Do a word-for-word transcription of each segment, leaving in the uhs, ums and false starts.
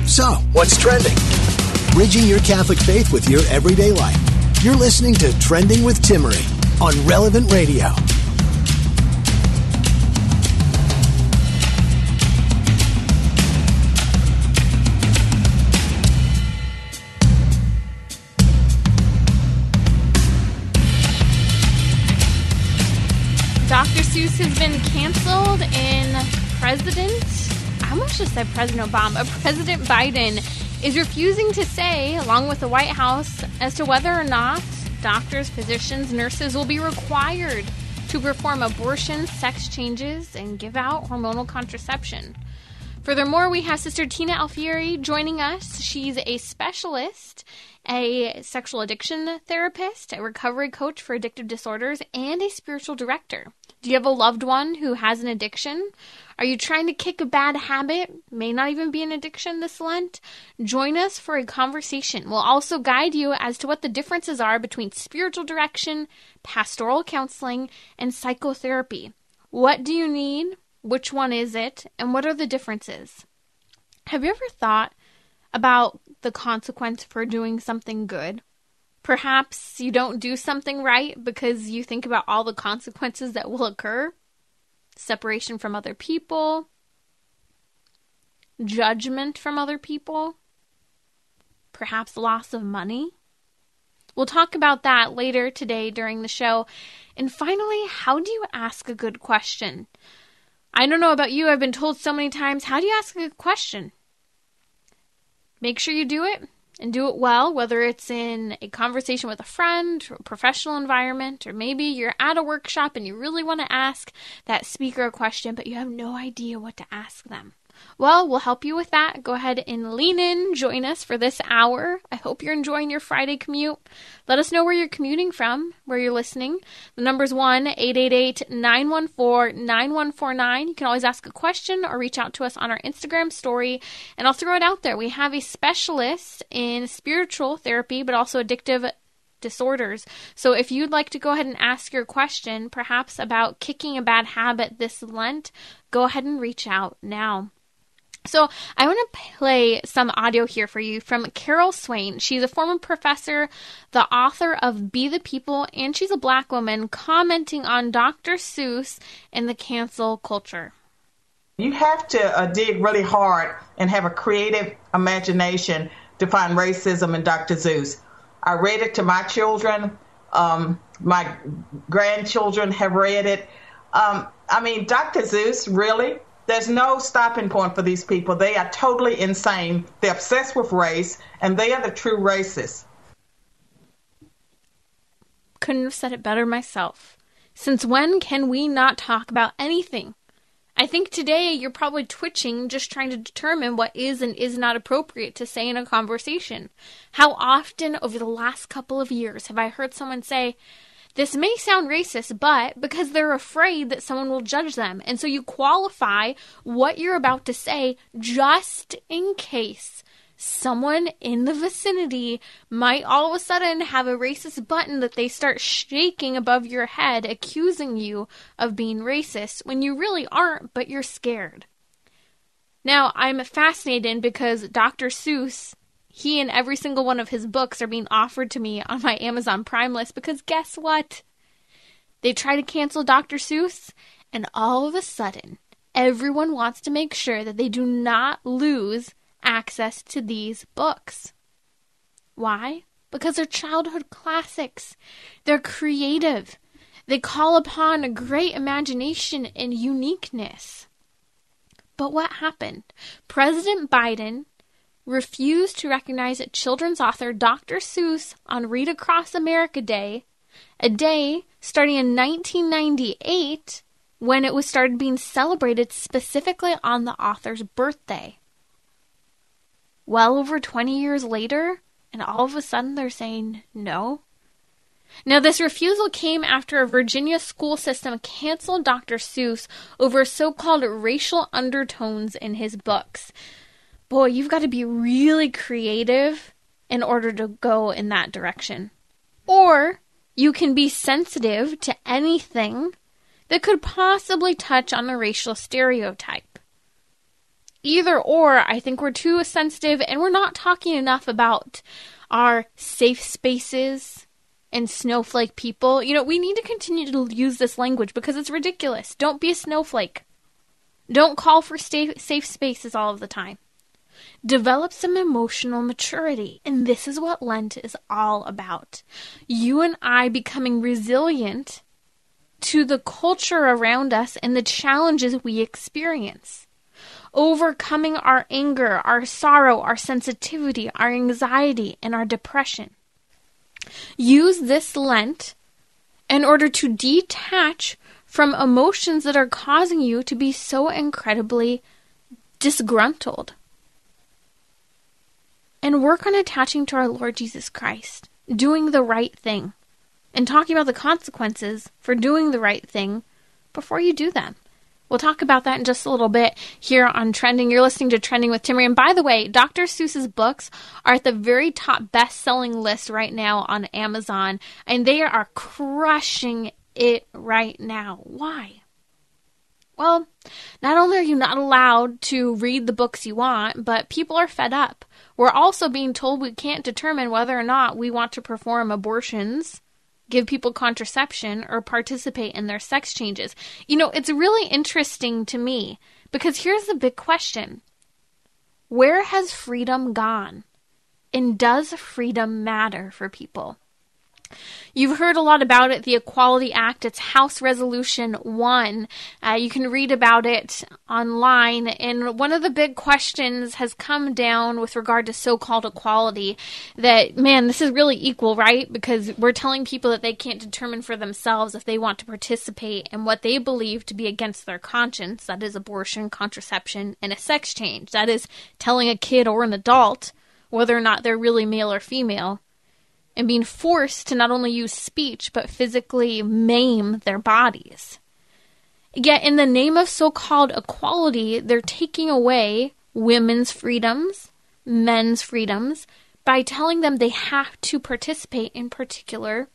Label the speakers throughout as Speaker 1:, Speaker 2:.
Speaker 1: So, what's trending? Bridging your Catholic faith with your everyday life. You're listening to Trending with Timmerie on Relevant Radio.
Speaker 2: Doctor Seuss has been canceled, and President, I almost just said President Obama, President Biden is refusing to say, along with the White House, as to whether or not doctors, physicians, nurses will be required to perform abortion, sex changes, and give out hormonal contraception. Furthermore, we have Sister Tina Alfieri joining us. She's a specialist, a sexual addiction therapist, a recovery coach for addictive disorders, and a spiritual director. Do you have a loved one who has an addiction? Are you trying to kick a bad habit? May not even be an addiction this Lent. Join us for a conversation. We'll also guide you as to what the differences are between spiritual direction, pastoral counseling, and psychotherapy. What do you need? Which one is it? And what are the differences? Have you ever thought about the consequence for doing something good? Perhaps you don't do something right because you think about all the consequences that will occur. Separation from other people. Judgment from other people. Perhaps loss of money. We'll talk about that later today during the show. And finally, how do you ask a good question? I don't know about you, I've been told so many times, how do you ask a good question? Make sure you do it. And do it well, whether it's in a conversation with a friend, or a professional environment, or maybe you're at a workshop and you really want to ask that speaker a question, but you have no idea what to ask them. Well, we'll help you with that. Go ahead and lean in, join us for this hour. I hope you're enjoying your Friday commute. Let us know where you're commuting from, where you're listening. The number's one eight eight eight, nine one four, nine one four nine. You can always ask a question or reach out to us on our Instagram story. And I'll throw it out there. We have a specialist in spiritual therapy, but also addictive disorders. So if you'd like to go ahead and ask your question, perhaps about kicking a bad habit this Lent, go ahead and reach out now. So I want to play some audio here for you from Carol Swain. She's a former professor, the author of Be the People, and she's a Black woman commenting on Doctor Seuss and the cancel culture.
Speaker 3: You have to uh, dig really hard and have a creative imagination to find racism in Doctor Seuss. I read it to my children. Um, my grandchildren have read it. Um, I mean, Doctor Seuss, really? There's no stopping point for these people. They are totally insane. They're obsessed with race, and they are the true racists.
Speaker 2: Couldn't have said it better myself. Since when can we not talk about anything? I think today you're probably twitching, just trying to determine what is and is not appropriate to say in a conversation. How often over the last couple of years have I heard someone say, this may sound racist, but because they're afraid that someone will judge them. And so you qualify what you're about to say just in case someone in the vicinity might all of a sudden have a racist button that they start shaking above your head, accusing you of being racist when you really aren't, but you're scared. Now, I'm fascinated because Doctor Seuss, he and every single one of his books are being offered to me on my Amazon Prime list because guess what? They try to cancel Doctor Seuss, and all of a sudden, everyone wants to make sure that they do not lose access to these books. Why? Because they're childhood classics. They're creative. They call upon a great imagination and uniqueness. But what happened? President Biden refused to recognize children's author Doctor Seuss on Read Across America Day, a day starting in nineteen ninety-eight when it was started being celebrated specifically on the author's birthday. Well over twenty years later, and all of a sudden they're saying no. Now, this refusal came after a Virginia school system canceled Doctor Seuss over so-called racial undertones in his books. Boy, you've got to be really creative in order to go in that direction. Or you can be sensitive to anything that could possibly touch on a racial stereotype. either or. I think we're too sensitive, and we're not talking enough about our safe spaces and snowflake people. You know, we need to continue to use this language because it's ridiculous. Don't be a snowflake. Don't call for sta- safe spaces all of the time. Develop some emotional maturity. And this is what Lent is all about. You and I becoming resilient to the culture around us and the challenges we experience. Overcoming our anger, our sorrow, our sensitivity, our anxiety, and our depression. Use this Lent in order to detach from emotions that are causing you to be so incredibly disgruntled. And work on attaching to our Lord Jesus Christ, doing the right thing, and talking about the consequences for doing the right thing before you do them. We'll talk about that in just a little bit here on Trending. You're listening to Trending with Timmerie. And by the way, Doctor Seuss's books are at the very top best-selling list right now on Amazon, and they are crushing it right now. Why? Well, not only are you not allowed to read the books you want, but people are fed up. We're also being told we can't determine whether or not we want to perform abortions, give people contraception, or participate in their sex changes. You know, it's really interesting to me because here's the big question. Where has freedom gone? And does freedom matter for people? You've heard a lot about it, the Equality Act. It's House Resolution one. Uh, you can read about it online. And one of the big questions has come down with regard to so-called equality that, man, this is really equal, right? Because we're telling people that they can't determine for themselves if they want to participate in what they believe to be against their conscience. That is abortion, contraception, and a sex change. That is telling a kid or an adult whether or not they're really male or female, and being forced to not only use speech, but physically maim their bodies. Yet in the name of so-called equality, they're taking away women's freedoms, men's freedoms, by telling them they have to participate in particular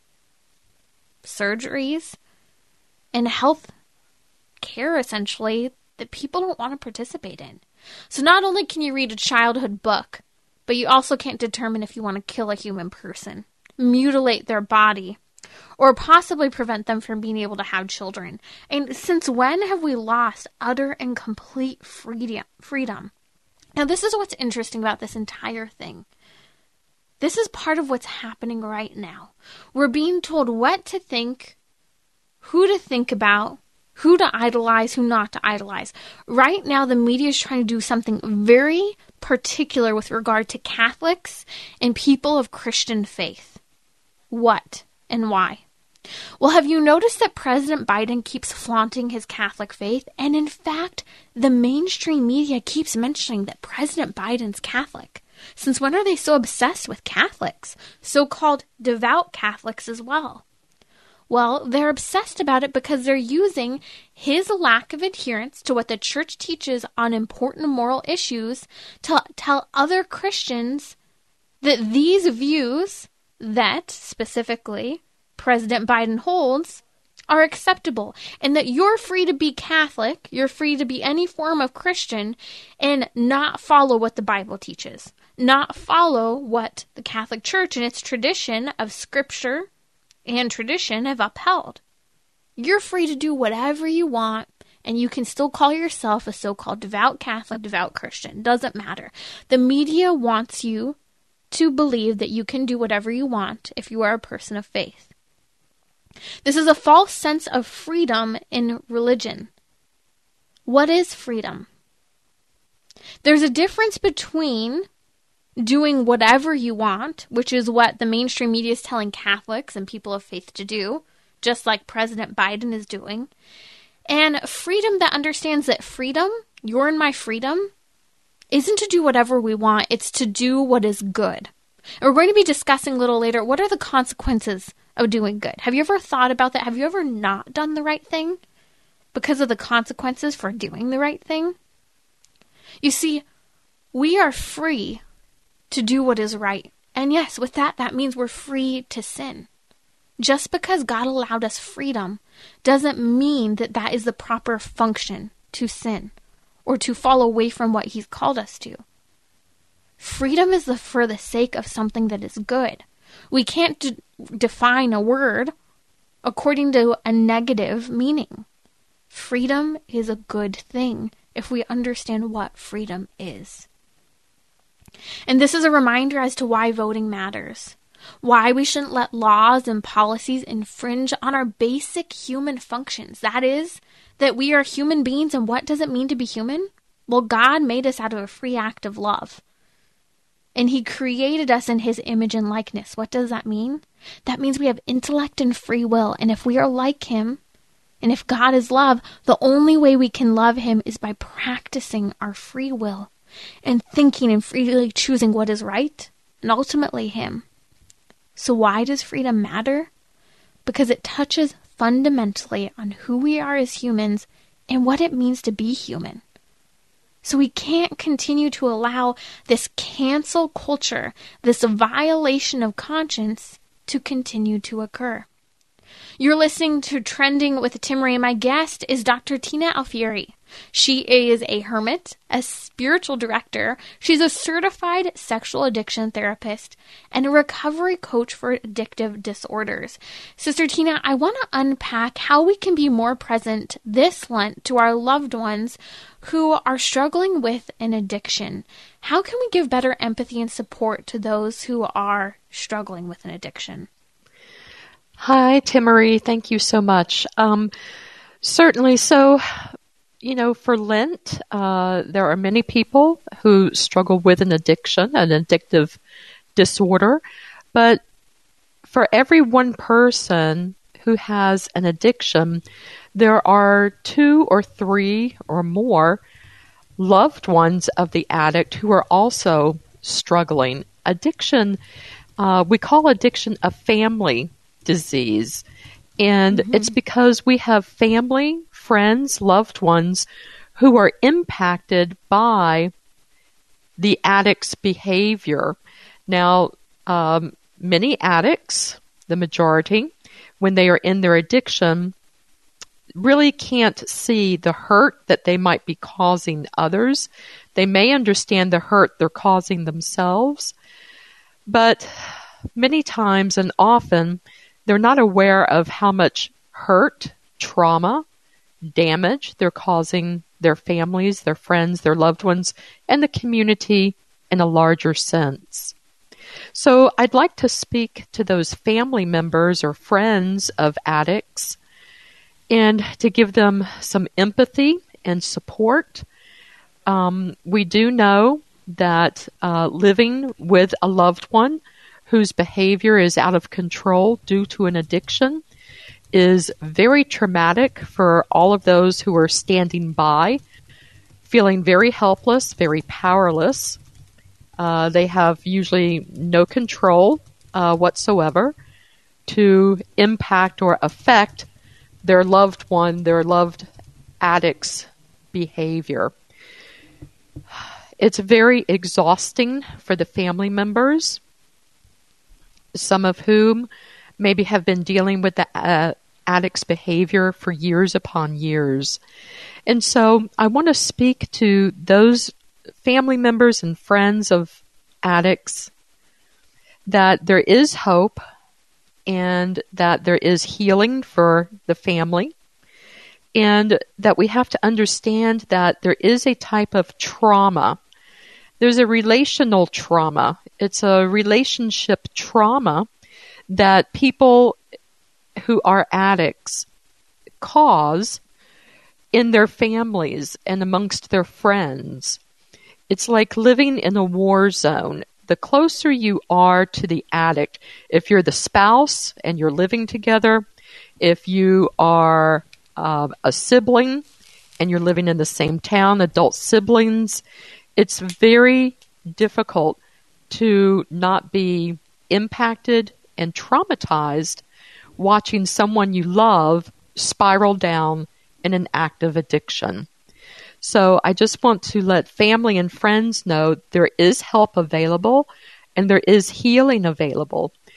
Speaker 2: surgeries and health care, essentially, that people don't want to participate in. So not only can you read a childhood book, but you also can't determine if you want to kill a human person, mutilate their body, or possibly prevent them from being able to have children. And since when have we lost utter and complete freedom? Now, this is what's interesting about this entire thing. This is part of what's happening right now. We're being told what to think, who to think about, who to idolize, who not to idolize. Right now, the media is trying to do something very particular with regard to Catholics and people of Christian faith. What and why? Well, have you noticed that President Biden keeps flaunting his Catholic faith? And in fact, the mainstream media keeps mentioning that President Biden's Catholic. Since when are they so obsessed with Catholics? So-called devout Catholics as well. Well, they're obsessed about it because they're using his lack of adherence to what the church teaches on important moral issues to tell other Christians that these views that, specifically, President Biden holds are acceptable, and that you're free to be Catholic, you're free to be any form of Christian, and not follow what the Bible teaches, not follow what the Catholic Church and its tradition of Scripture and tradition have upheld. You're free to do whatever you want, and you can still call yourself a so-called devout Catholic, devout Christian. Doesn't matter. The media wants you to believe that you can do whatever you want if you are a person of faith. This is a false sense of freedom in religion. What is freedom? There's a difference between doing whatever you want, which is what the mainstream media is telling Catholics and people of faith to do, just like President Biden is doing, and freedom that understands that freedom, your and my freedom, isn't to do whatever we want, it's to do what is good. And we're going to be discussing a little later, what are the consequences of doing good? Have you ever thought about that? Have you ever not done the right thing because of the consequences for doing the right thing? You see, we are free to do what is right. And yes, with that, that means we're free to sin. Just because God allowed us freedom doesn't mean that that is the proper function to sin or to fall away from what he's called us to. Freedom is the, for the sake of something that is good. We can't d- define a word according to a negative meaning. Freedom is a good thing if we understand what freedom is. And this is a reminder as to why voting matters. Why we shouldn't let laws and policies infringe on our basic human functions. That is, that we are human beings, and what does it mean to be human? Well, God made us out of a free act of love. And he created us in his image and likeness. What does that mean? That means we have intellect and free will. And if we are like him, and if God is love, the only way we can love him is by practicing our free will and thinking and freely choosing what is right, and ultimately him. So why does freedom matter? Because it touches fundamentally on who we are as humans and what it means to be human. So we can't continue to allow this cancel culture, this violation of conscience, to continue to occur. You're listening to Trending with Timmerie, and my guest is Doctor Tina Alfieri. She is a hermit, a spiritual director. She's a certified sexual addiction therapist and a recovery coach for addictive disorders. Sister Tina, I want to unpack how we can be more present this Lent to our loved ones who are struggling with an addiction. How can we give better empathy and support to those who are struggling with an addiction?
Speaker 4: Hi, Timmerie. Thank you so much. Um, certainly. So, you know, for Lent, uh, there are many people who struggle with an addiction, an addictive disorder. But for every one person who has an addiction, there are two or three or more loved ones of the addict who are also struggling. Addiction, uh, we call addiction a family disease. And mm-hmm. it's because we have family, friends, loved ones who are impacted by the addict's behavior. Now, um, many addicts, the majority, when they are in their addiction, really can't see the hurt that they might be causing others. They may understand the hurt they're causing themselves, but many times and often, they're not aware of how much hurt, trauma, damage they're causing their families, their friends, their loved ones, and the community in a larger sense. So I'd like to speak to those family members or friends of addicts and to give them some empathy and support. Um, we do know that uh, living with a loved one whose behavior is out of control due to an addiction is very traumatic for all of those who are standing by, feeling very helpless, very powerless. Uh, they have usually no control uh, whatsoever to impact or affect their loved one, their loved addict's behavior. It's very exhausting for the family members, some of whom maybe have been dealing with the uh, addict's behavior for years upon years. And so I want to speak to those family members and friends of addicts that there is hope and that there is healing for the family, and that we have to understand that there is a type of trauma. There's a relational trauma. It's a relationship trauma that people who are addicts cause in their families and amongst their friends. It's like living in a war zone. The closer you are to the addict, if you're the spouse and you're living together, if you are uh, a sibling and you're living in the same town, adult siblings, it's very difficult to not be impacted and traumatized watching someone you love spiral down in an active addiction. So I just want to let family and friends know there is help available and there is healing available.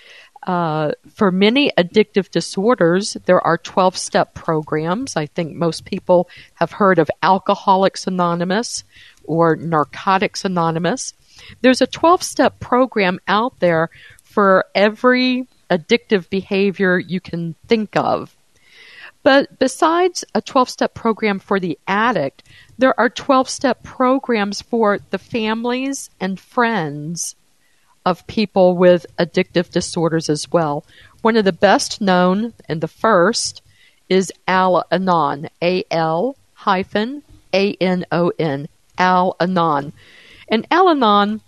Speaker 4: Uh, for many addictive disorders, there are twelve-step programs. I think most people have heard of Alcoholics Anonymous or Narcotics Anonymous. There's a twelve-step program out there for every addictive behavior you can think of. But besides a twelve-step program for the addict, there are twelve-step programs for the families and friends of people with addictive disorders as well. One of the best known, and the first, is Al-Anon, A L hyphen A N O N, Al-Anon. And Al-Anon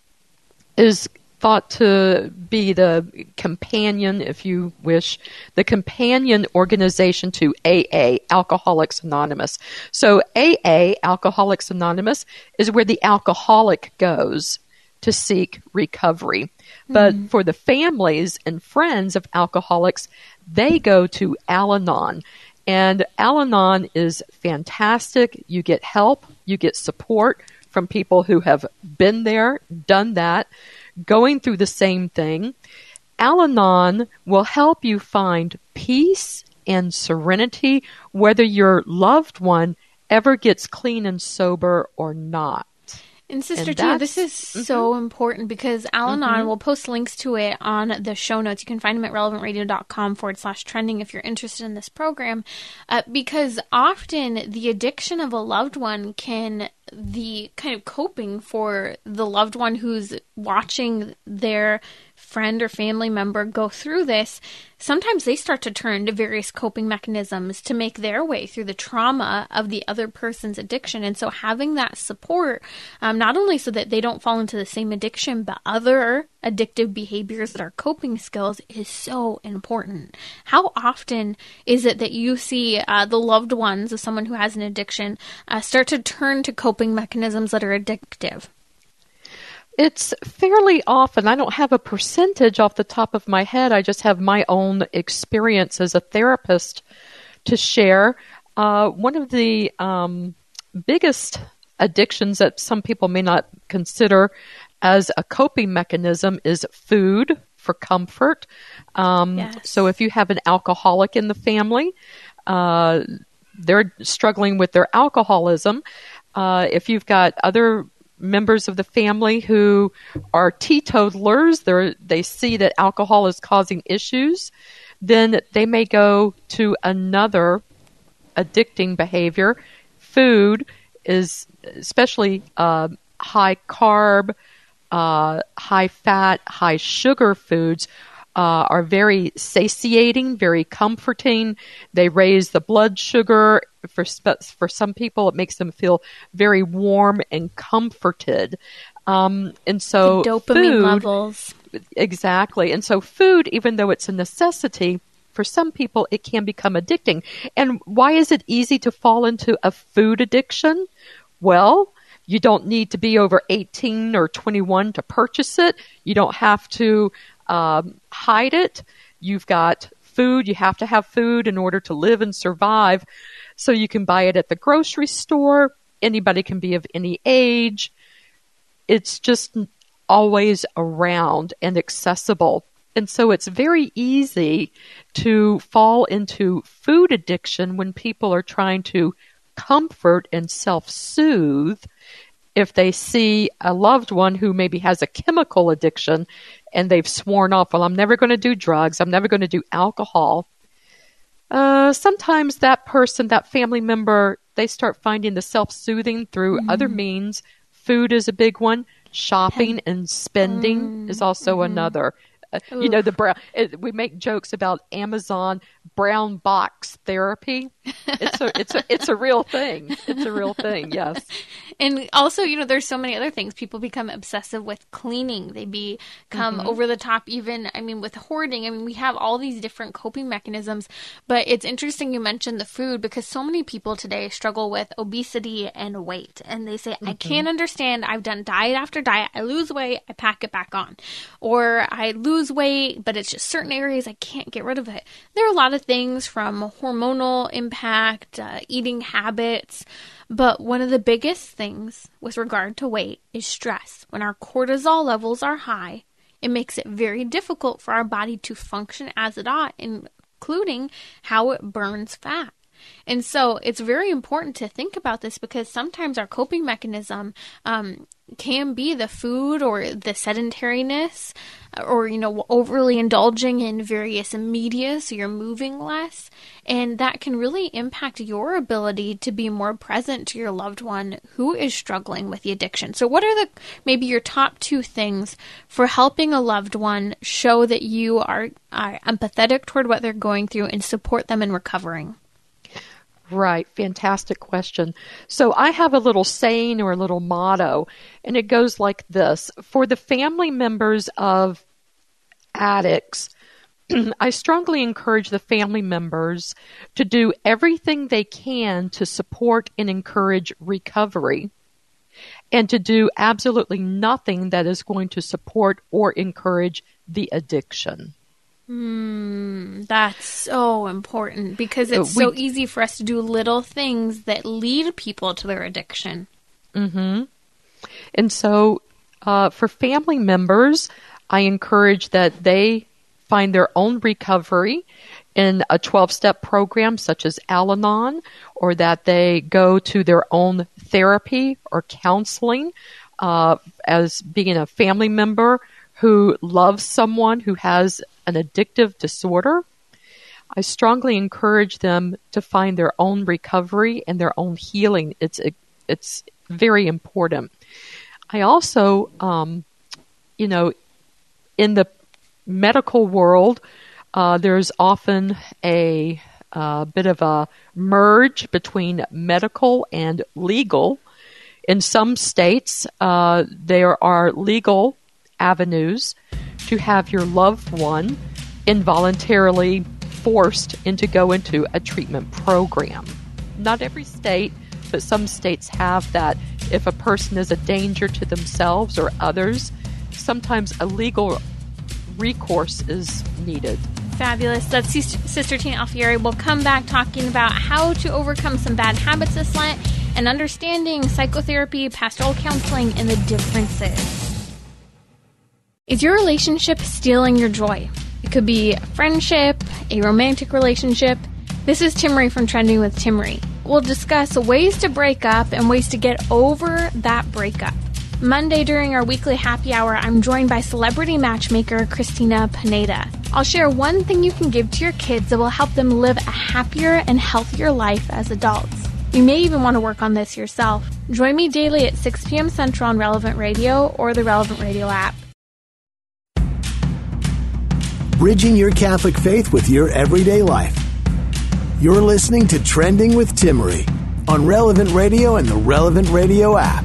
Speaker 4: is thought to be the companion, if you wish, the companion organization to A A, Alcoholics Anonymous. So A A, Alcoholics Anonymous, is where the alcoholic goes to seek recovery. Mm-hmm. But for the families and friends of alcoholics, they go to Al-Anon. And Al-Anon is fantastic. You get help, you get support from people who have been there, done that, going through the same thing. Al-Anon will help you find peace and serenity, whether your loved one ever gets clean and sober or not.
Speaker 2: And Sister Tia, this is mm-hmm. so important because Al-Anon, mm-hmm. will post links to it on the show notes. You can find them at relevantradio.com forward slash trending if you're interested in this program. Uh, because often the addiction of a loved one can, the kind of coping for the loved one who's watching their friend or family member go through this, sometimes they start to turn to various coping mechanisms to make their way through the trauma of the other person's addiction. And so having that support, um, not only so that they don't fall into the same addiction, but other addictive behaviors that are coping skills, is so important. How often is it that you see uh, the loved ones of someone who has an addiction uh, start to turn to coping mechanisms that are addictive?
Speaker 4: It's fairly often. I don't have a percentage off the top of my head. I just have my own experience as a therapist to share. Uh, one of the um, biggest addictions that some people may not consider as a coping mechanism is food for comfort. Um, yes. So if you have an alcoholic in the family, uh, they're struggling with their alcoholism. Uh, if you've got other members of the family who are teetotalers, they they see that alcohol is causing issues, then they may go to another addicting behavior. Food is, especially uh, high carb, uh, high fat, high sugar foods, Uh, are very satiating, very comforting. They raise the blood sugar. For for some people, it makes them feel very warm and comforted. Um, and so
Speaker 2: the dopamine
Speaker 4: food,
Speaker 2: levels.
Speaker 4: Exactly. And so food, even though it's a necessity, for some people, it can become addicting. And why is it easy to fall into a food addiction? Well, you don't need to be over eighteen or twenty-one to purchase it. You don't have to Um, hide it. You've got food. You have to have food in order to live and survive. So you can buy it at the grocery store. Anybody can be of any age. It's just always around and accessible. And so it's very easy to fall into food addiction when people are trying to comfort and self-soothe. If they see a loved one who maybe has a chemical addiction and they've sworn off, well, I'm never going to do drugs, I'm never going to do alcohol. Uh, sometimes that person, that family member, they start finding the self-soothing through mm. other means. Food is a big one. Shopping and spending mm. is also mm-hmm. another. Uh, you know, the brown. It, we make jokes about Amazon brown box therapy. It's a it's a it's a real thing. It's a real thing. Yes.
Speaker 2: And also, you know, there's so many other things. People become obsessive with cleaning. They become mm-hmm. over the top. Even, I mean, with hoarding. I mean, we have all these different coping mechanisms. But it's interesting you mentioned the food because so many people today struggle with obesity and weight, and they say, mm-hmm. I can't understand. I've done diet after diet. I lose weight. I pack it back on, or I lose weight, but it's just certain areas I can't get rid of it. There are a lot of things from hormonal impact, uh, eating habits, but one of the biggest things with regard to weight is stress. When our cortisol levels are high, It makes it very difficult for our body to function as it ought, including how it burns fat. And so it's very important to think about this, because sometimes our coping mechanism um, can be the food or the sedentariness, or, you know, overly indulging in various media, so you're moving less. And that can really impact your ability to be more present to your loved one who is struggling with the addiction. So what are the maybe your top two things for helping a loved one show that you are, are empathetic toward what they're going through and support them in recovering?
Speaker 4: Right. Fantastic question. So I have a little saying or a little motto, and it goes like this. For the family members of addicts, I strongly encourage the family members to do everything they can to support and encourage recovery, and to do absolutely nothing that is going to support or encourage the addiction.
Speaker 2: Mm, that's so important, because it's
Speaker 4: we,
Speaker 2: so easy for us to do little things that lead people to their addiction.
Speaker 4: Mm-hmm. And so uh, for family members, I encourage that they find their own recovery in a twelve-step program such as Al-Anon, or that they go to their own therapy or counseling uh, as being a family member who loves someone who has an addictive disorder. I strongly encourage them to find their own recovery and their own healing. It's it's very important. I also, um, you know, in the medical world, uh, there's often a uh, bit of a merge between medical and legal. In some states, uh, there are legal avenues to have your loved one involuntarily forced into go into a treatment program. Not every state, but some states have that. If a person is a danger to themselves or others, sometimes a legal recourse is needed.
Speaker 2: Fabulous. That's Sister Tina Alfieri. We'll come back talking about how to overcome some bad habits this Lent and understanding psychotherapy, pastoral counseling, and the differences. Is your relationship stealing your joy? It could be a friendship, a romantic relationship. This is Timmery from Trending with Timmery. We'll discuss ways to break up and ways to get over that breakup. Monday during our weekly happy hour, I'm joined by celebrity matchmaker Christina Pineda. I'll share one thing you can give to your kids that will help them live a happier and healthier life as adults. You may even want to work on this yourself. Join me daily at six p.m. Central on Relevant Radio or the Relevant Radio app.
Speaker 1: Bridging your Catholic faith with your everyday life. You're listening to Trending with Timmery on Relevant Radio and the Relevant Radio app.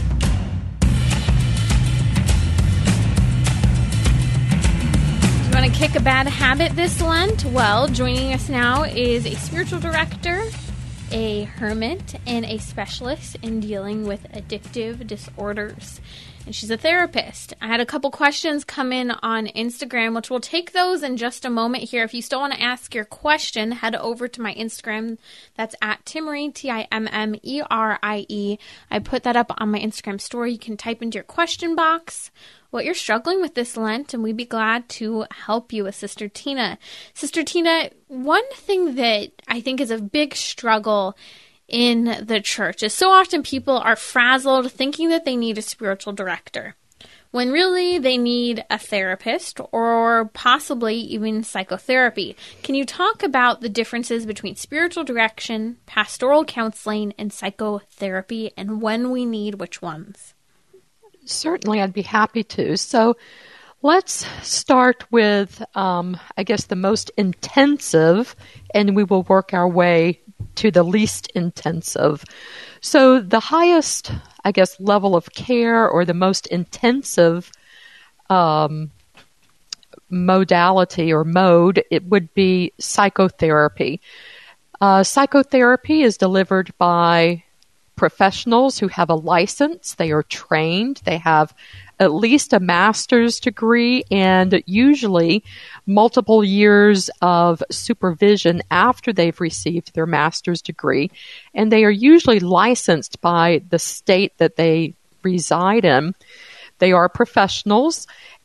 Speaker 2: Do you want to kick a bad habit this Lent? Well, joining us now is a spiritual director, a hermit, and a specialist in dealing with addictive disorders. And she's a therapist. I had a couple questions come in on Instagram, which we'll take those in just a moment here. If you still want to ask your question, head over to my Instagram. That's at Timmery, T I M M E R I E. I put that up on my Instagram story. You can type into your question box what you're struggling with this Lent, and we'd be glad to help you with Sister Tina. Sister Tina, one thing that I think is a big struggle in the church is so often people are frazzled thinking that they need a spiritual director, when really they need a therapist or possibly even psychotherapy. Can you talk about the differences between spiritual direction, pastoral counseling, and psychotherapy, and when we need which ones?
Speaker 4: Certainly, I'd be happy to. So let's start with, um, I guess, the most intensive, and we will work our way to the least intensive. So the highest, I guess, level of care or the most intensive um, modality or mode, it would be psychotherapy. Uh, psychotherapy is delivered by professionals who have a license. They are trained. They have at least a master's degree and usually multiple years of supervision after they've received their master's degree. And they are usually licensed by the state that they reside in. They are professionals,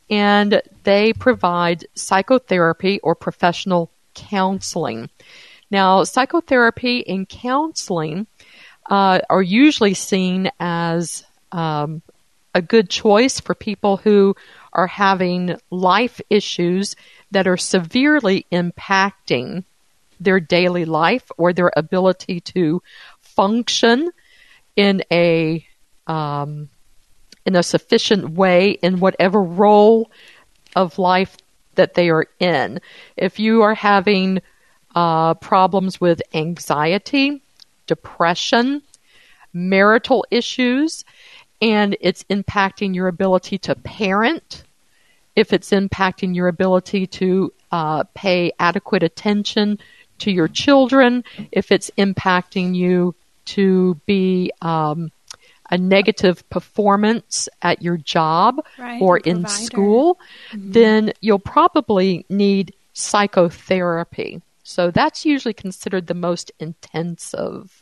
Speaker 4: and they provide psychotherapy or professional counseling. Now, psychotherapy and counseling uh, are usually seen as um, a good choice for people who are having life issues that are severely impacting their daily life or their ability to function in a um, in a sufficient way in whatever role of life that they are in. If you are having uh, problems with anxiety, depression, marital issues, and it's impacting your ability to parent, if it's impacting your ability to uh, pay adequate attention to your children, if it's impacting you to be um, a negative performance at your job
Speaker 2: right,
Speaker 4: or in school, mm-hmm. then you'll probably need psychotherapy. So that's usually considered the most intensive.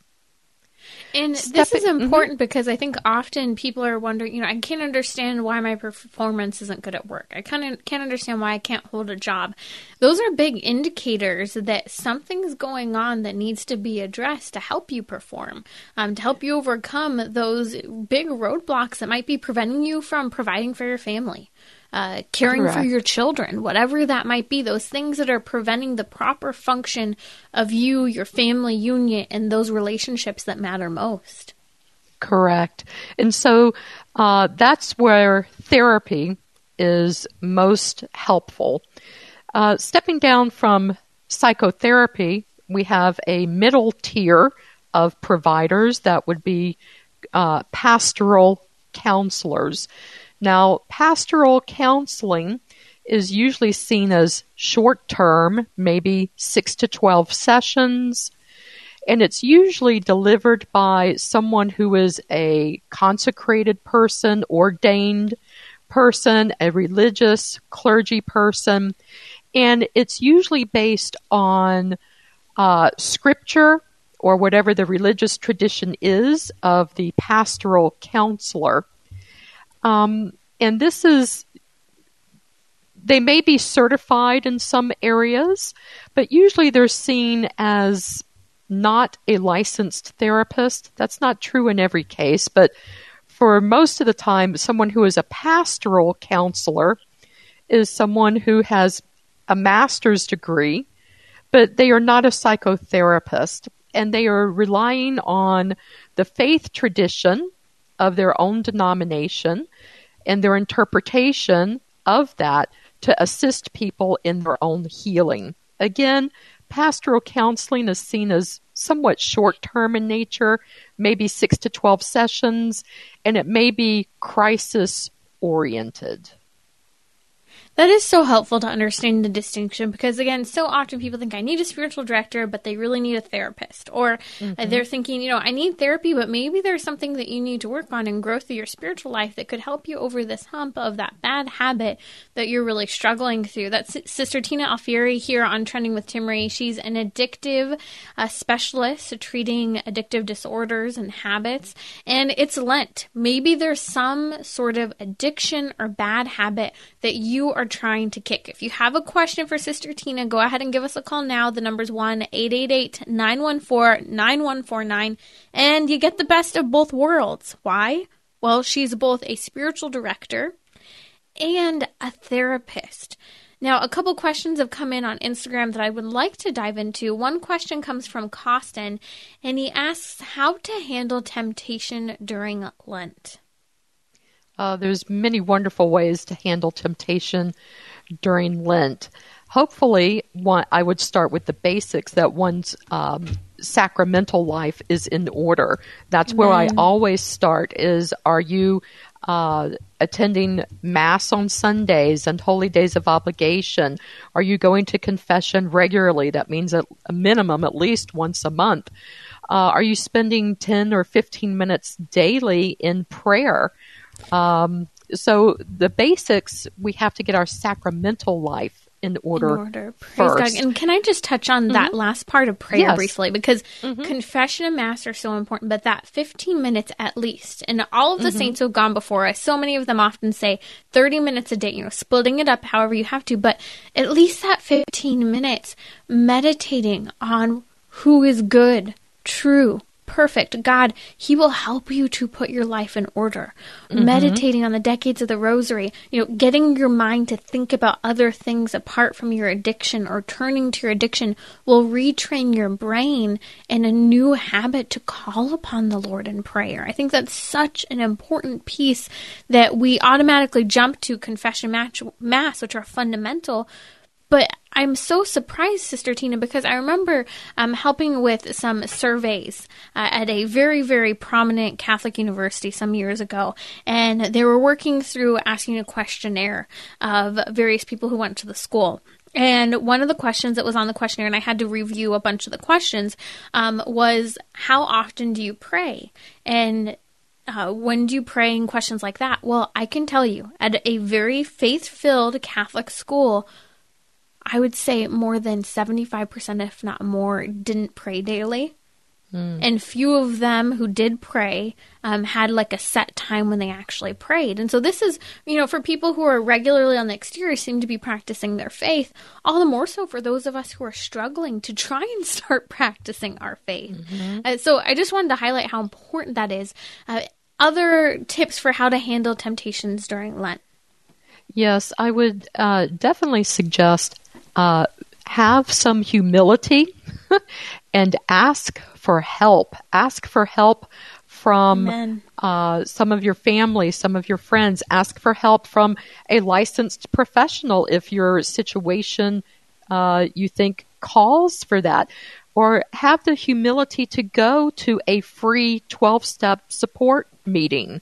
Speaker 2: And
Speaker 4: Step
Speaker 2: this is
Speaker 4: it,
Speaker 2: important
Speaker 4: mm-hmm.
Speaker 2: because I think often people are wondering, you know, I can't understand why my performance isn't good at work. I kind of can't understand why I can't hold a job. Those are big indicators that something's going on that needs to be addressed to help you perform, um, to help you overcome those big roadblocks that might be preventing you from providing for your family. Uh, caring Correct. For your children, whatever that might be, those things that are preventing the proper function of you, your family unit, and those relationships that matter most.
Speaker 4: Correct. And so uh, that's where therapy is most helpful. Uh, stepping down from psychotherapy, we have a middle tier of providers that would be uh, pastoral counselors. Now, pastoral counseling is usually seen as short-term, maybe six to twelve sessions, and it's usually delivered by someone who is a consecrated person, ordained person, a religious clergy person, and it's usually based on uh, scripture or whatever the religious tradition is of the pastoral counselor. Um, and this is, they may be certified in some areas, but usually they're seen as not a licensed therapist. That's not true in every case, but for most of the time, someone who is a pastoral counselor is someone who has a master's degree, but they are not a psychotherapist, and they are relying on the faith tradition of their own denomination and their interpretation of that to assist people in their own healing. Again, pastoral counseling is seen as somewhat short-term in nature, maybe six to twelve sessions, and it may be crisis-oriented.
Speaker 2: That is so helpful to understand the distinction because, again, so often people think I need a spiritual director, but they really need a therapist. Or mm-hmm. they're thinking, you know, I need therapy, but maybe there's something that you need to work on and grow through your spiritual life that could help you over this hump of that bad habit that you're really struggling through. That's Sister Tina Alfieri here on Trending with Timmerie. She's an addictive uh, specialist treating addictive disorders and habits. And it's Lent. Maybe there's some sort of addiction or bad habit that you are trying to kick. If you have a question for Sister Tina, go ahead and give us a call now. The number's one eight eight eight, nine one four, nine one four nine, and you get the best of both worlds. Why? Well, she's both a spiritual director and a therapist. Now, a couple questions have come in on Instagram that I would like to dive into. One question comes from Costin, and he asks how to handle temptation during Lent.
Speaker 4: Uh, there's many wonderful ways to handle temptation during Lent. Hopefully, one, I would start with the basics that one's um, sacramental life is in order. That's where mm. I always start is, are you uh, attending Mass on Sundays and holy days of obligation? Are you going to confession regularly? That means at a minimum at least once a month. Uh, are you spending ten or fifteen minutes daily in prayer? Um, so the basics, we have to get our sacramental life in order,
Speaker 2: in order. Praise
Speaker 4: first.
Speaker 2: God. And can I just touch on mm-hmm. that last part of prayer
Speaker 4: yes.
Speaker 2: briefly? Because
Speaker 4: mm-hmm.
Speaker 2: confession and Mass are so important, but that fifteen minutes at least, and all of the
Speaker 4: mm-hmm.
Speaker 2: saints who have gone before us, so many of them often say thirty minutes a day, you know, splitting it up however you have to, but at least that fifteen minutes meditating on who is good, true, perfect. God, He will help you to put your life in order. Mm-hmm. Meditating on the decades of the Rosary, you know, getting your mind to think about other things apart from your addiction or turning to your addiction will retrain your brain in a new habit to call upon the Lord in prayer. I think that's such an important piece that we automatically jump to confession, match, mass, which are fundamental. But I'm so surprised, Sister Tina, because I remember um, helping with some surveys uh, at a very, very prominent Catholic university some years ago. And they were working through asking a questionnaire of various people who went to the school. And one of the questions that was on the questionnaire, and I had to review a bunch of the questions, um, was, how often do you pray? And Uh, when do you pray, and questions like that? Well, I can tell you, at a very faith-filled Catholic school, I would say more than seventy-five percent, if not more, didn't pray daily. Mm. And few of them who did pray um, had like a set time when they actually prayed. And so this is, you know, for people who are regularly on the exterior, seem to be practicing their faith, all the more so for those of us who are struggling to try and start practicing our faith. Mm-hmm. Uh, so I just wanted to highlight how important that is. Uh, other tips for how to handle temptations during Lent?
Speaker 4: Yes, I would uh, definitely suggest uh, have some humility and ask for help. Ask for help from uh, some of your family, some of your friends. Ask for help from a licensed professional if your situation uh, you think calls for that. Or have the humility to go to a free twelve-step support meeting.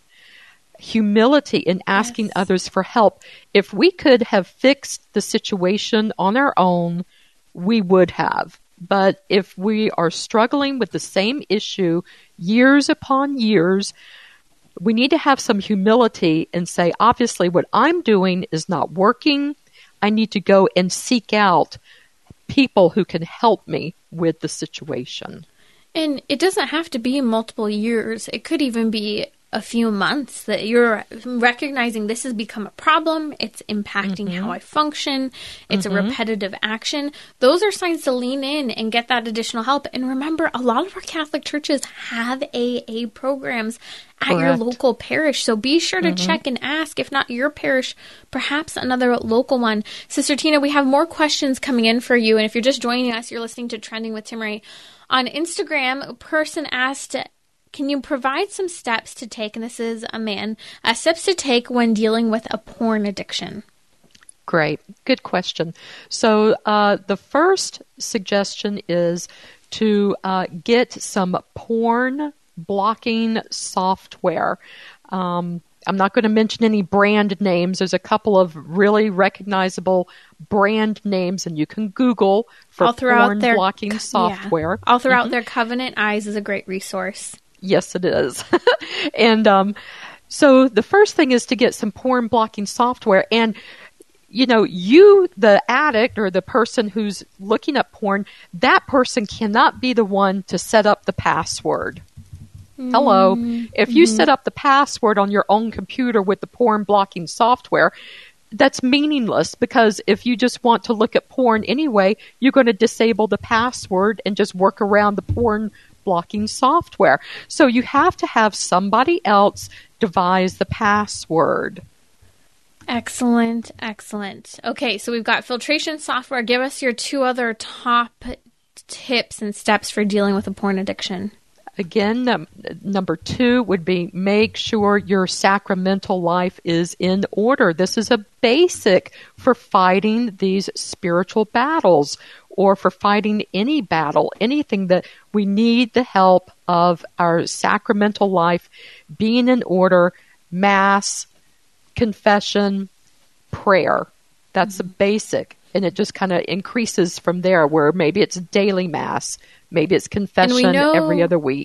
Speaker 4: Humility in asking yes. others for help. If we could have fixed the situation on our own, we would have. But if we are struggling with the same issue years upon years, we need to have some humility and say, obviously, what I'm doing is not working. I need to go and seek out people who can help me with the situation.
Speaker 2: And it doesn't have to be multiple years. It could even be a few months that you're recognizing this has become a problem. It's impacting mm-hmm. how I function. It's mm-hmm. a repetitive action. Those are signs to lean in and get that additional help. And remember, a lot of our Catholic churches have A A programs at Correct. Your local parish. So be sure to mm-hmm. check and ask, if not your parish, perhaps another local one. Sister Tina, we have more questions coming in for you. And if you're just joining us, you're listening to Trending with Timmerie. On Instagram, a person asked, can you provide some steps to take, and this is a man, uh, steps to take when dealing with a porn addiction?
Speaker 4: Great. Good question. So uh, the first suggestion is to uh, get some porn blocking software. Um, I'm not going to mention any brand names. There's a couple of really recognizable brand names, and you can Google for porn their, blocking software.
Speaker 2: Yeah. I'll throw
Speaker 4: mm-hmm.
Speaker 2: out their Covenant Eyes is a great resource.
Speaker 4: Yes, it is. and um, so the first thing is to get some porn blocking software. And, you know, you, the addict or the person who's looking up porn, that person cannot be the one to set up the password. Mm-hmm. Hello. If you mm-hmm. set up the password on your own computer with the porn blocking software, that's meaningless, because if you just want to look at porn anyway, you're going to disable the password and just work around the porn blocking software. So you have to have somebody else devise the password.
Speaker 2: Excellent, excellent. Okay, so we've got filtration software. Give us your two other top tips and steps for dealing with a porn addiction.
Speaker 4: Again, um, number two would be make sure your sacramental life is in order. This is a basic for fighting these spiritual battles, or for fighting any battle, anything that we need the help of our sacramental life being in order, Mass, confession, prayer. That's mm-hmm. the basic. And it just kind of increases from there, where maybe it's daily Mass, maybe it's confession know, every other week.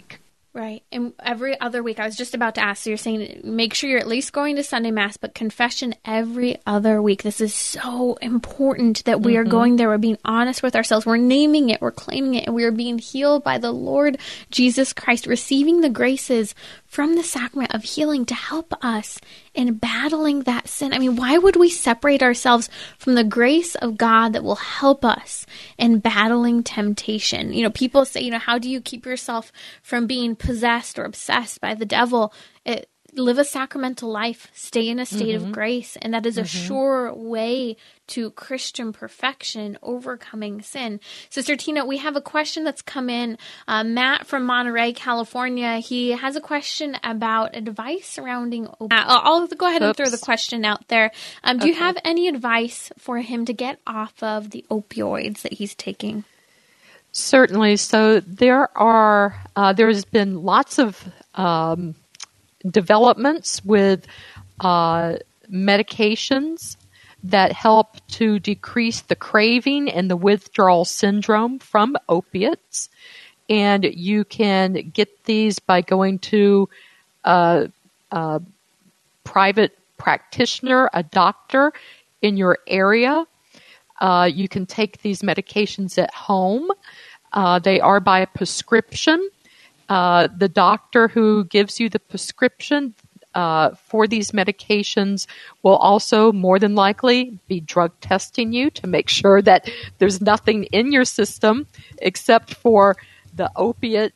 Speaker 2: Right. And every other week, I was just about to ask, so you're saying make sure you're at least going to Sunday Mass, but confession every other week. This is so important that we mm-hmm. are going there. We're being honest with ourselves. We're naming it. We're claiming it. And we are being healed by the Lord Jesus Christ, receiving the graces from the sacrament of healing to help us in battling that sin. I mean, why would we separate ourselves from the grace of God that will help us in battling temptation? You know, people say, you know, how do you keep yourself from being possessed or obsessed by the devil? It, live a sacramental life, stay in a state mm-hmm. of grace, and that is a mm-hmm. sure way to Christian perfection, overcoming sin. Sister Tina, we have a question that's come in. Uh, Matt from Monterey, California, he has a question about advice surrounding op- I'll go ahead and Oops. throw the question out there. Um, do okay. you have any advice for him to get off of the opioids that he's taking?
Speaker 4: Certainly. So there are, uh, there's been lots of um, developments with uh, medications that help to decrease the craving and the withdrawal syndrome from opiates. And you can get these by going to a, a private practitioner, a doctor in your area. Uh, you can take these medications at home. Uh, they are by prescription. Uh, the doctor who gives you the prescription uh, for these medications will also more than likely be drug testing you to make sure that there's nothing in your system except for the opiate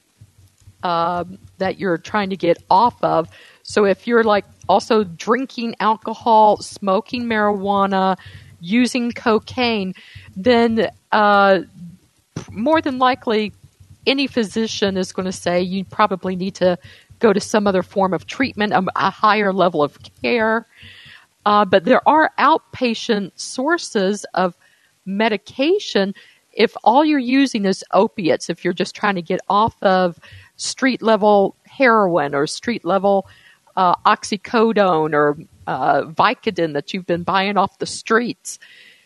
Speaker 4: uh, that you're trying to get off of. So if you're like also drinking alcohol, smoking marijuana, using cocaine, then uh, more than likely any physician is going to say you probably need to go to some other form of treatment, a, a higher level of care. Uh, but there are outpatient sources of medication if all you're using is opiates, if you're just trying to get off of street-level heroin or street-level uh, oxycodone or uh, Vicodin that you've been buying off the streets.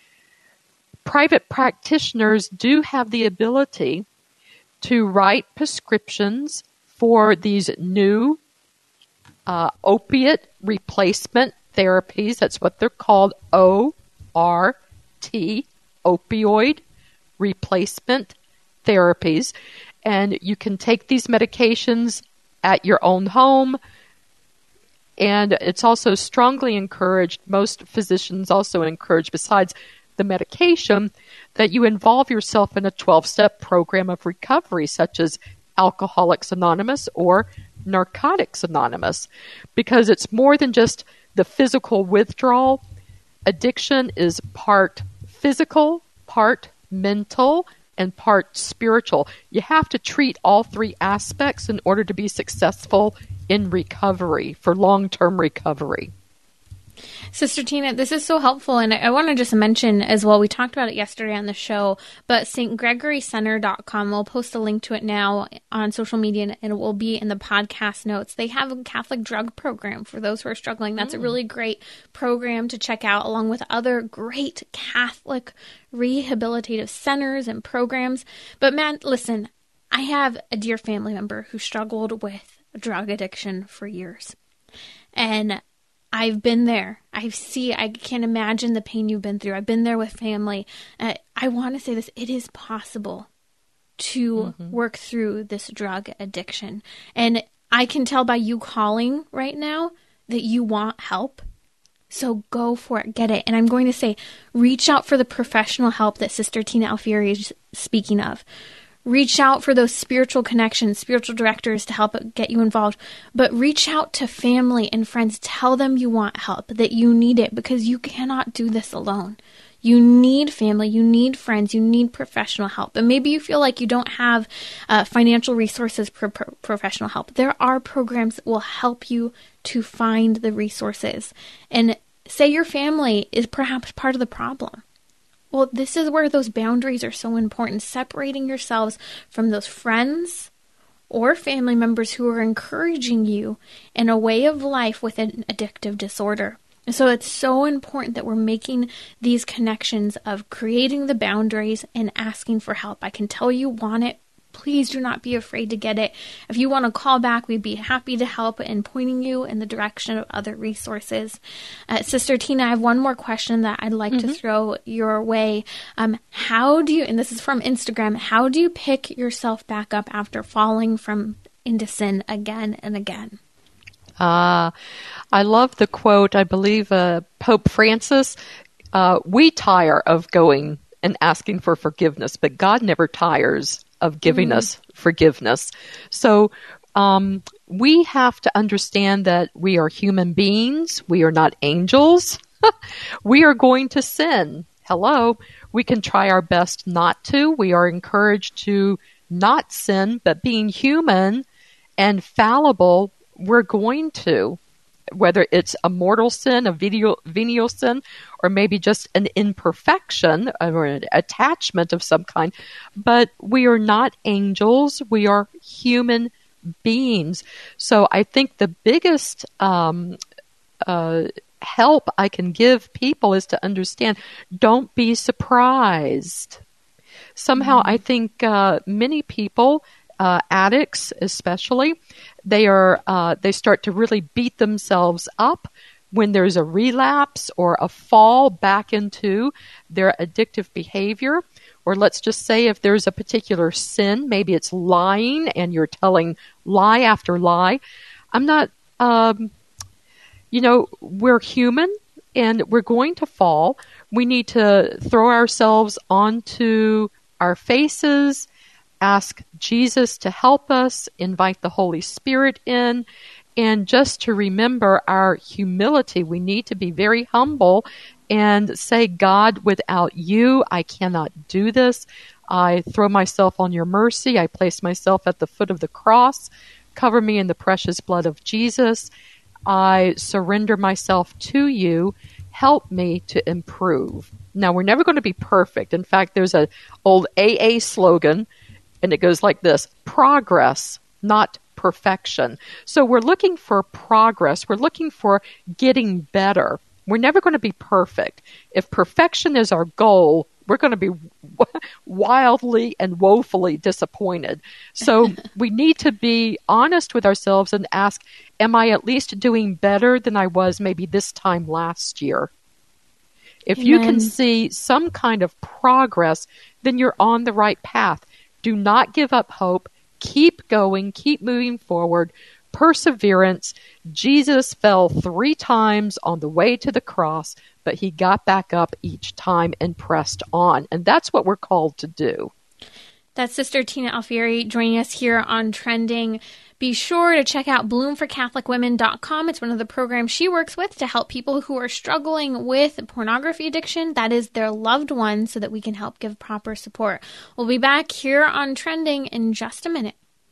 Speaker 4: Private practitioners do have the ability to write prescriptions for these new uh, opiate replacement therapies. That's what they're called, O R T, opioid replacement therapies. And you can take these medications at your own home. And it's also strongly encouraged, most physicians also encourage, besides the medication, that you involve yourself in a twelve-step program of recovery, such as Alcoholics Anonymous or Narcotics Anonymous, because it's more than just the physical withdrawal. Addiction is part physical, part mental, and part spiritual. You have to treat all three aspects in order to be successful in recovery, for long-term recovery.
Speaker 2: Sister Tina, this is so helpful, and I, I want to just mention as well, we talked about it yesterday on the show, but St Gregory Center dot com, we'll post a link to it now on social media, and it will be in the podcast notes. They have a Catholic drug program for those who are struggling. That's mm. a really great program to check out, along with other great Catholic rehabilitative centers and programs. But man, listen, I have a dear family member who struggled with drug addiction for years, and I've been there. I see, I can't imagine the pain you've been through. I've been there with family. Uh, I want to say this. It is possible to mm-hmm. work through this drug addiction. And I can tell by you calling right now that you want help. So go for it. Get it. And I'm going to say, reach out for the professional help that Sister Tina Alfieri is speaking of. Reach out for those spiritual connections, spiritual directors to help get you involved. But reach out to family and friends. Tell them you want help, that you need it, because you cannot do this alone. You need family, you need friends, you need professional help. And maybe you feel like you don't have uh, financial resources for pro- professional help. There are programs that will help you to find the resources. And say your family is perhaps part of the problem. Well, this is where those boundaries are so important, separating yourselves from those friends or family members who are encouraging you in a way of life with an addictive disorder. And so it's so important that we're making these connections of creating the boundaries and asking for help. I can tell you want it please do not be afraid to get it. If you want to call back, we'd be happy to help in pointing you in the direction of other resources. Uh, Sister Tina, I have one more question that I'd like mm-hmm. to throw your way. Um, how do you, and this is from Instagram, how do you pick yourself back up after falling from into sin again and again?
Speaker 4: Ah, uh, I love the quote, I believe uh, Pope Francis, uh, we tire of going and asking for forgiveness, but God never tires of giving mm. us forgiveness. So um, we have to understand that we are human beings. We are not angels. We are going to sin. Hello. We can try our best not to. We are encouraged to not sin, but being human and fallible, we're going to. Whether it's a mortal sin, a venial, venial sin, or maybe just an imperfection or an attachment of some kind. But we are not angels. We are human beings. So I think the biggest um, uh, help I can give people is to understand, don't be surprised. Somehow mm-hmm. I think uh, many people, uh, addicts especially, They are uh, they start to really beat themselves up when there's a relapse or a fall back into their addictive behavior. Or let's just say if there's a particular sin, maybe it's lying and you're telling lie after lie. I'm not, um, you know, we're human and we're going to fall. We need to throw ourselves onto our faces, ask Jesus to help us, invite the Holy Spirit in, and just to remember our humility. We need to be very humble and say, God, without you, I cannot do this. I throw myself on your mercy. I place myself at the foot of the cross. Cover me in the precious blood of Jesus. I surrender myself to you. Help me to improve. Now, we're never going to be perfect. In fact, there's an old A A slogan, and it goes like this: progress, not perfection. So we're looking for progress. We're looking for getting better. We're never going to be perfect. If perfection is our goal, we're going to be wildly and woefully disappointed. So we need to be honest with ourselves and ask, am I at least doing better than I was maybe this time last year? If Amen. You can see some kind of progress, then you're on the right path. Do not give up hope. Keep going. Keep moving forward. Perseverance. Jesus fell three times on the way to the cross, but he got back up each time and pressed on. And that's what we're called to do.
Speaker 2: That's Sister Tina Alfieri joining us here on Trending. Be sure to check out bloom for catholic women dot com. It's one of the programs she works with to help people who are struggling with pornography addiction, that is their loved ones, so that we can help give proper support. We'll be back here on Trending in just a minute.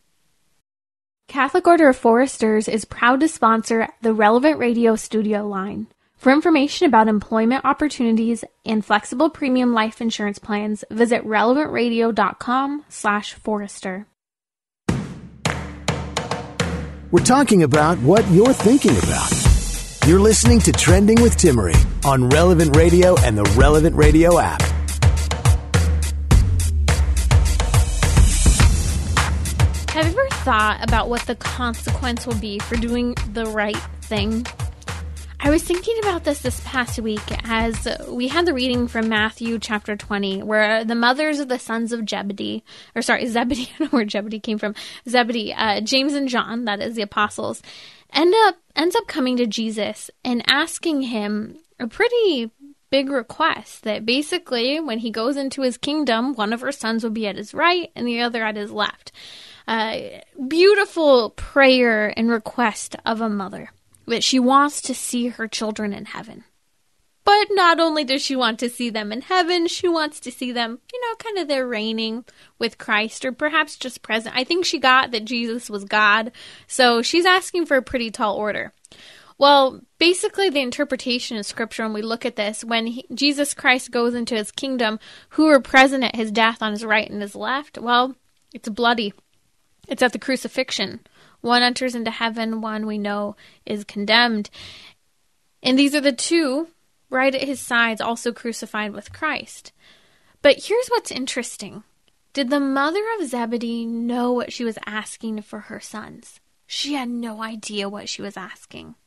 Speaker 2: Catholic Order of Foresters is proud to sponsor the Relevant Radio Studio line. For information about employment opportunities and flexible premium life insurance plans, visit relevant radio dot com slash forester.
Speaker 1: We're talking about what you're thinking about. You're listening to Trending with Timmerie on Relevant Radio and the Relevant Radio app.
Speaker 2: Have you ever thought about what the consequence will be for doing the right thing? I was thinking about this this past week as we had the reading from Matthew chapter twenty, where the mothers of the sons of Zebedee, or sorry, Zebedee, I don't know where Zebedee came from, Zebedee, uh, James and John, that is the apostles, end up ends up coming to Jesus and asking him a pretty big request that basically when he goes into his kingdom, one of her sons will be at his right and the other at his left. Uh, beautiful prayer and request of a mother. But she wants to see her children in heaven. But not only does she want to see them in heaven, she wants to see them, you know, kind of there reigning with Christ, or perhaps just present. I think she got that Jesus was God, so she's asking for a pretty tall order. Well, basically the interpretation of Scripture, when we look at this, when he, Jesus Christ goes into his kingdom, who are present at his death on his right and his left? Well, it's bloody. It's at the crucifixion. One enters into heaven, one we know is condemned. And these are the two right at his sides, also crucified with Christ. But here's what's interesting. Did the mother of Zebedee know what she was asking for her sons? She had no idea what she was asking.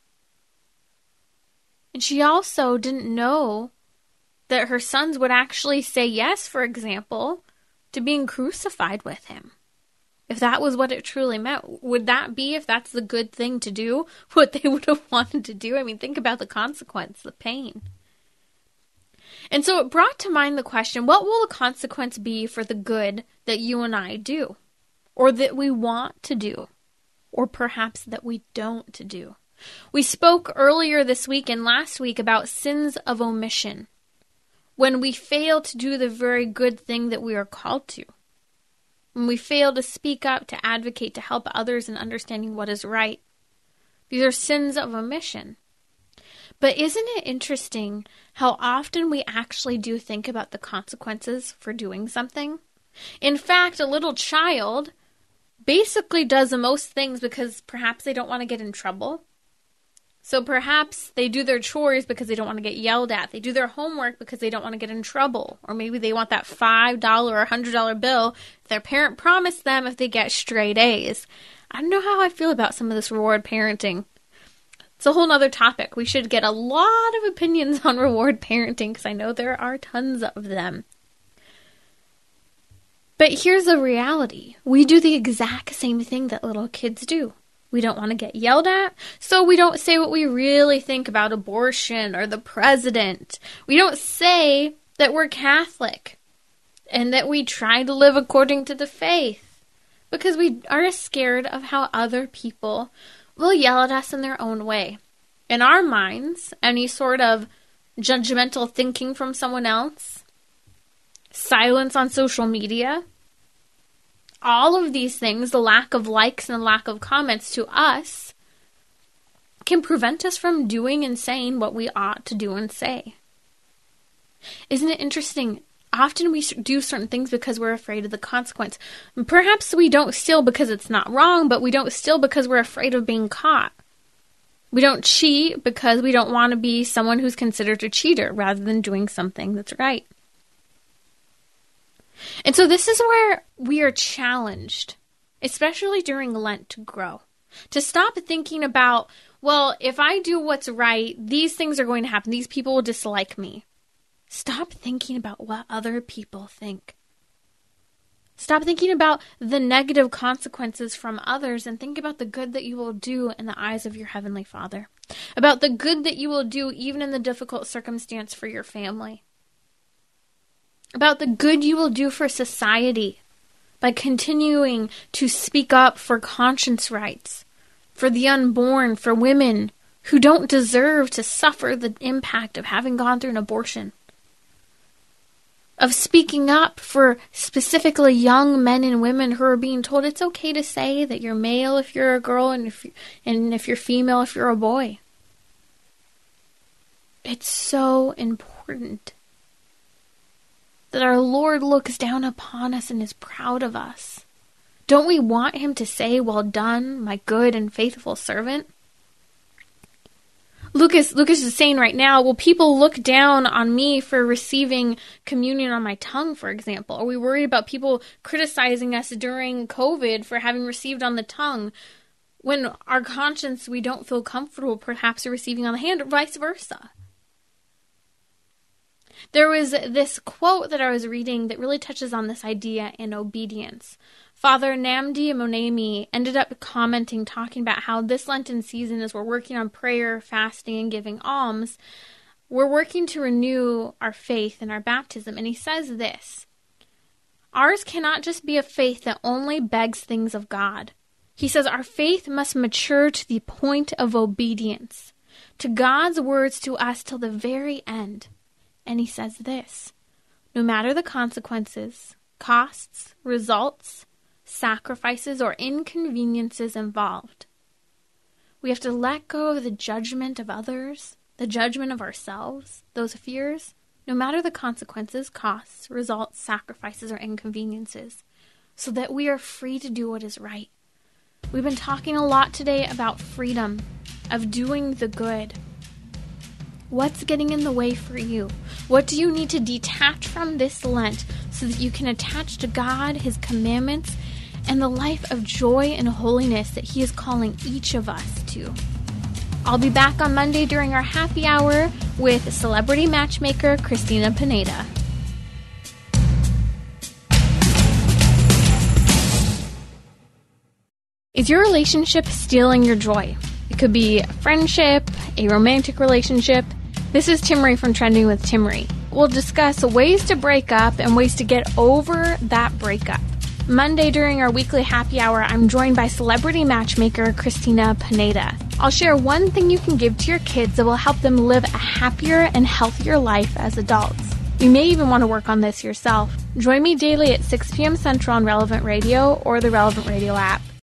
Speaker 2: And she also didn't know that her sons would actually say yes, for example, to being crucified with him. If that was what it truly meant, would that be, if that's the good thing to do, what they would have wanted to do? I mean, think about the consequence, the pain. And so it brought to mind the question, what will the consequence be for the good that you and I do? Or that we want to do? Or perhaps that we don't do? We spoke earlier this week and last week about sins of omission. When we fail to do the very good thing that we are called to. When we fail to speak up, to advocate, to help others in understanding what is right. These are sins of omission. But isn't it interesting how often we actually do think about the consequences for doing something? In fact, a little child basically does the most things because perhaps they don't want to get in trouble. So perhaps they do their chores because they don't want to get yelled at. They do their homework because they don't want to get in trouble. Or maybe they want that five dollars or one hundred dollars bill their parent promised them if they get straight A's. I don't know how I feel about some of this reward parenting. It's a whole nother topic. We should get a lot of opinions on reward parenting because I know there are tons of them. But here's the reality. We do the exact same thing that little kids do. We don't want to get yelled at, so we don't say what we really think about abortion or the president. We don't say that we're Catholic and that we try to live according to the faith because we are scared of how other people will yell at us in their own way. In our minds, any sort of judgmental thinking from someone else, silence on social media, all of these things, the lack of likes and the lack of comments to us, can prevent us from doing and saying what we ought to do and say. Isn't it interesting? Often we do certain things because we're afraid of the consequence. And perhaps we don't steal because it's not wrong, but we don't steal because we're afraid of being caught. We don't cheat because we don't want to be someone who's considered a cheater rather than doing something that's right. And so this is where we are challenged, especially during Lent, to grow. To stop thinking about, well, if I do what's right, these things are going to happen. These people will dislike me. Stop thinking about what other people think. Stop thinking about the negative consequences from others and think about the good that you will do in the eyes of your Heavenly Father. About the good that you will do even in the difficult circumstance for your family. About the good you will do for society by continuing to speak up for conscience rights, for the unborn, for women who don't deserve to suffer the impact of having gone through an abortion. Of speaking up for specifically young men and women who are being told it's okay to say that you're male if you're a girl and if, and if you're female if you're a boy. It's so important that our Lord looks down upon us and is proud of us. Don't we want him to say, "Well done, my good and faithful servant"? Lucas, Lucas is saying right now, will people look down on me for receiving communion on my tongue, for example? Are we worried about people criticizing us during COVID for having received on the tongue when our conscience we don't feel comfortable perhaps receiving on the hand, or vice versa? There was this quote that I was reading that really touches on this idea in obedience. Father Nnamdi Monemi ended up commenting, talking about how this Lenten season, as we're working on prayer, fasting, and giving alms, we're working to renew our faith in our baptism. And he says this: ours cannot just be a faith that only begs things of God. He says our faith must mature to the point of obedience, to God's words to us till the very end. And he says this: no matter the consequences, costs, results, sacrifices, or inconveniences involved, we have to let go of the judgment of others, the judgment of ourselves, those fears, no matter the consequences, costs, results, sacrifices, or inconveniences, so that we are free to do what is right. We've been talking a lot today about freedom, of doing the good. What's getting in the way for you? What do you need to detach from this Lent so that you can attach to God, His commandments, and the life of joy and holiness that He is calling each of us to? I'll be back on Monday during our happy hour with celebrity matchmaker Christina Pineda. Is your relationship stealing your joy? It could be a friendship, a romantic relationship. This is Timmery from Trending with Timmery. We'll discuss ways to break up and ways to get over that breakup. Monday during our weekly happy hour, I'm joined by celebrity matchmaker Christina Pineda. I'll share one thing you can give to your kids that will help them live a happier and healthier life as adults. You may even want to work on this yourself. Join me daily at six p.m. Central on Relevant Radio or the Relevant Radio app.